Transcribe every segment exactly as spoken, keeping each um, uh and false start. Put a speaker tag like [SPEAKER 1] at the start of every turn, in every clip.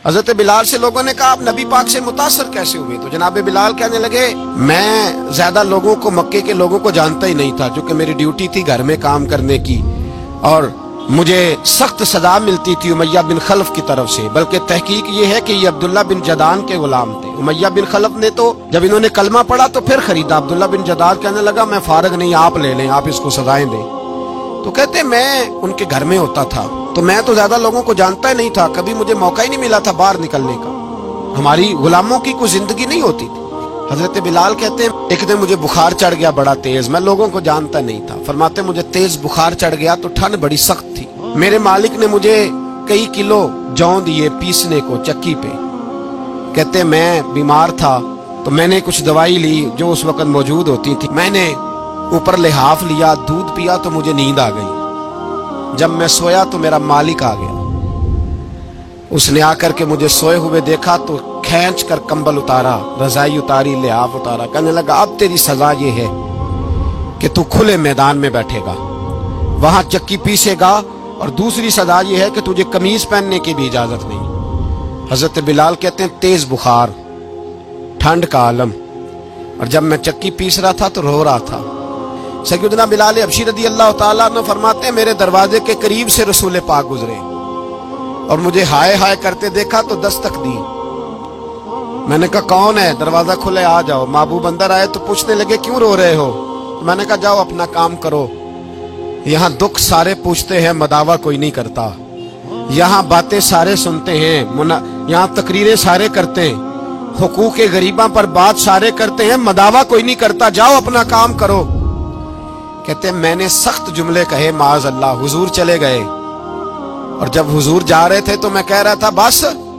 [SPEAKER 1] حضرت بلال سے لوگوں نے کہا آپ نبی پاک سے متاثر کیسے ہوئے؟ تو جناب بلال کہنے لگے میں زیادہ لوگوں کو، مکے کے لوگوں کو جانتا ہی نہیں تھا، چونکہ میری ڈیوٹی تھی گھر میں کام کرنے کی اور مجھے سخت سزا ملتی تھی امیہ بن خلف کی طرف سے، بلکہ تحقیق یہ ہے کہ یہ عبداللہ بن جدعان کے غلام تھے۔ امیہ بن خلف نے تو جب انہوں نے کلمہ پڑھا تو پھر خریدا۔ عبداللہ بن جدعان کہنے لگا میں فارغ نہیں، آپ لے لیں، آپ اس کو سزائیں دیں۔ تو کہتے میں ان کے گھر میں ہوتا تھا تو میں تو زیادہ لوگوں کو جانتا ہی نہیں تھا، کبھی مجھے موقع ہی نہیں ملا تھا باہر نکلنے کا، ہماری غلاموں کی کوئی زندگی نہیں ہوتی تھی۔ حضرت بلال کہتے ہیں ایک دن مجھے بخار چڑھ گیا بڑا تیز، میں لوگوں کو جانتا نہیں تھا۔ فرماتے مجھے تیز بخار چڑھ گیا تو ٹھنڈ بڑی سخت تھی، میرے مالک نے مجھے کئی کلو جوں دیے پیسنے کو چکی پہ۔ کہتے میں بیمار تھا تو میں نے کچھ دوائی لی جو اس وقت موجود ہوتی تھی، میں نے اوپر لحاف لیا، دودھ پیا تو مجھے نیند آ گئی۔ جب میں سویا تو میرا مالک آ گیا، اس نے آ کر کے مجھے سوئے ہوئے دیکھا تو کھینچ کر کمبل اتارا، رضائی اتاری، لحاف اتارا، کہنے لگا اب تیری سزا یہ ہے کہ تو کھلے میدان میں بیٹھے گا، وہاں چکی پیسے گا، اور دوسری سزا یہ ہے کہ تجھے قمیض پہننے کی بھی اجازت نہیں۔ حضرت بلال کہتے ہیں تیز بخار، ٹھنڈ کا عالم، اور جب میں چکی پیس رہا تھا تو رو رہا تھا۔ سیدنا بلال حبشی رضی اللہ تعالیٰ عنہ فرماتے ہیں میرے دروازے کے قریب سے رسول پاک گزرے اور مجھے ہائے ہائے کرتے دیکھا تو دستک دی۔ میں نے کہا کون ہے؟ دروازہ کھلے آ جاؤ۔ محبوب اندر آئے تو پوچھنے لگے کیوں رو رہے ہو؟ میں نے کہا جاؤ اپنا کام کرو، یہاں دکھ سارے پوچھتے ہیں مداوا کوئی نہیں کرتا، یہاں باتیں سارے سنتے ہیں، یہاں تقریریں سارے کرتے ہیں، حقوق غریباں پر بات سارے کرتے ہیں، مداوا کوئی نہیں کرتا، جاؤ اپنا کام کرو۔ کہتے ہیں میں نے سخت جملے کہے معاذ اللہ، حضور چلے گئے، اور جب حضور جا رہے تھے تو میں کہہ رہا تھا بس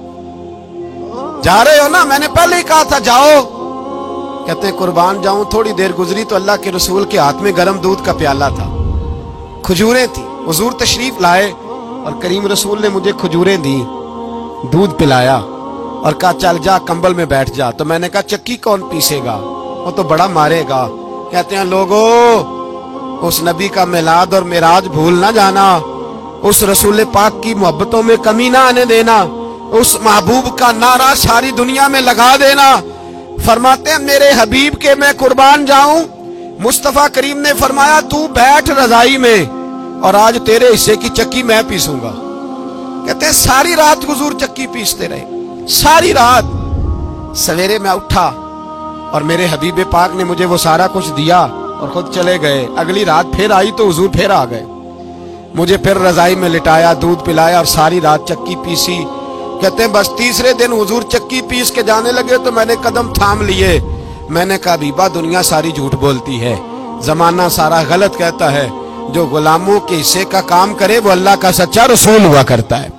[SPEAKER 1] جا رہے ہو نا، میں نے پہلے ہی کہا تھا جاؤ۔ کہتے ہیں قربان جاؤں، تھوڑی دیر گزری تو اللہ کے رسول کے ہاتھ میں گرم دودھ کا پیالہ تھا، کھجوریں تھی، حضور تشریف لائے اور کریم رسول نے مجھے کھجوریں دی، دودھ پلایا اور کہا چل جا کمبل میں بیٹھ جا۔ تو میں نے کہا چکی کون پیسے گا؟ وہ تو بڑا مارے گا۔ کہتے ہیں لوگو اس نبی کا میلاد اور معراج بھول نہ جانا، اس رسول پاک کی محبتوں میں کمی نہ آنے دینا، اس محبوب کا نعرہ ساری دنیا میں لگا دینا۔ فرماتے ہیں میرے حبیب کے میں قربان جاؤں، مصطفیٰ کریم نے فرمایا تو بیٹھ رضائی میں اور آج تیرے حصے کی چکی میں پیسوں گا۔ کہتے ہیں ساری رات حضور چکی پیستے رہے، ساری رات۔ سویرے میں اٹھا اور میرے حبیب پاک نے مجھے وہ سارا کچھ دیا اور خود چلے گئے۔ اگلی رات پھر آئی تو حضور پھر آ گئے، مجھے پھر رضائی میں لٹایا، دودھ پلایا اور ساری رات چکی پیسی۔ کہتے ہیں بس تیسرے دن حضور چکی پیس کے جانے لگے تو میں نے قدم تھام لیے، میں نے کہا بیبا دنیا ساری جھوٹ بولتی ہے، زمانہ سارا غلط کہتا ہے، جو غلاموں کے حصے کا کام کرے وہ اللہ کا سچا رسول ہوا کرتا ہے۔